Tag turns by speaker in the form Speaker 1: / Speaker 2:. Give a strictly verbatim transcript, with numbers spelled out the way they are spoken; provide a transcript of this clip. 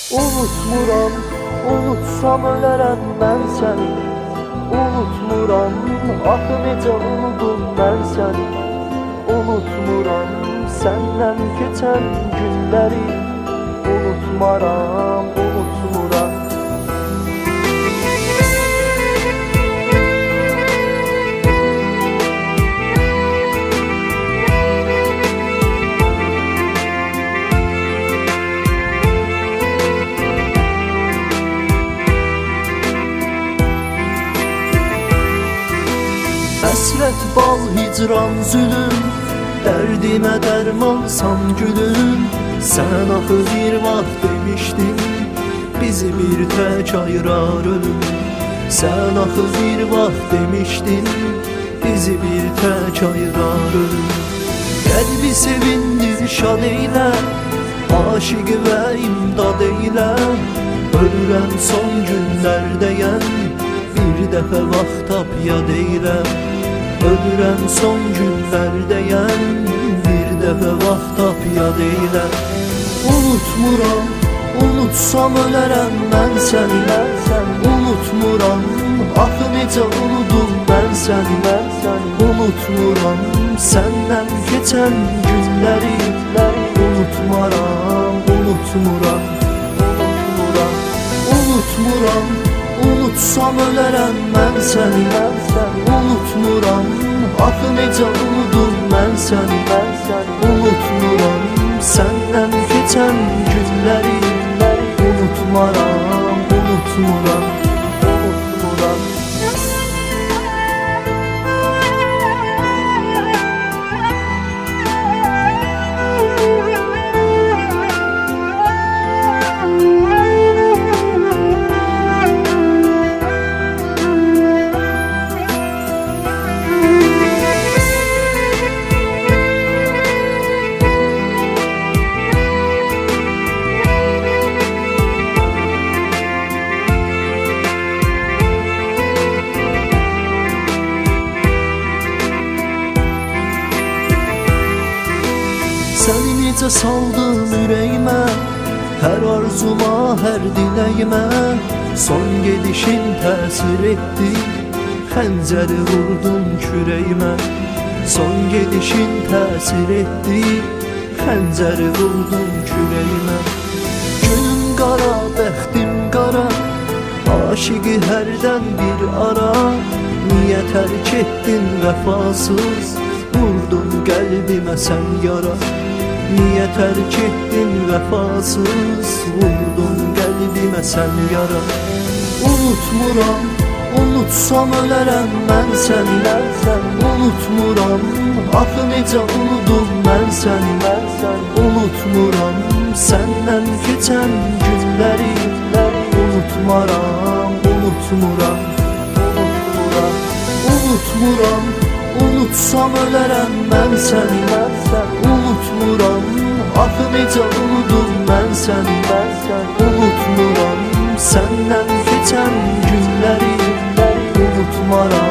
Speaker 1: Unutmuram, unutsam ölərəm mən səni. Unutmuram, axı necə unudum mən səni. Unutmuram, səndən keçən günləri. Unutmaram, unutmuram. Həsrət bal, hicran, zülüm, dərdimə dərmansan gülüm. Sən axı bir vaxt demişdin, bizi bir tək ayırar ölüm. Sən axı bir vaxt demişdin, bizi bir tək ayırar ölüm. Qəlbi sevindir, şad eylə, aşiqi və imdad eylə. Ölürəm son günlərdəyəm, bir dəfə vaxt tap yad eylə. Ölürəm son günlərdəyəm, bir dəfə vaxt tap yad eylə. Unutmuram, unutsam ölərəm mən səni. Unutmuram, axı necə unudum mən səni. Unutmuram, səndən keçən günləri. Unutmaram, unutmuram. Unutmuram, unutsam ölərəm mən səni. Unutmuram, axı necə unudum mən səni. Unutmuram, səndən keçən günləri. Unutmaram, unutmuram. Unutmuram. Səni necə saldın ürəyimə, hər arzuma, hər diləyimə. Son gedişin təsir etdi, xəncəri vurdun kürəyimə. Son gedişin təsir etdi, xəncəri vurdun kürəyimə. Günüm qara, bəxtim qara, aşiqi hərdən bir ara. Niyə tərk etdin vəfasız, vurdun qəlbimə sən yara. Niyə tərk etdin vəfasız, vurdun qəlbimə sən yara. Unutmuram, unutsam ölərəm mən səni. Unutmuram, axı necə unudum mən səni. Unutmuram, səndən keçən günləri. Unutmaram, unutmuram. Unutmuram, unutsam ölərəm mən səni. Unutmuram, axı necə unudum mən səni. Unutmuram, səndən keçən günləri. Unutmaram.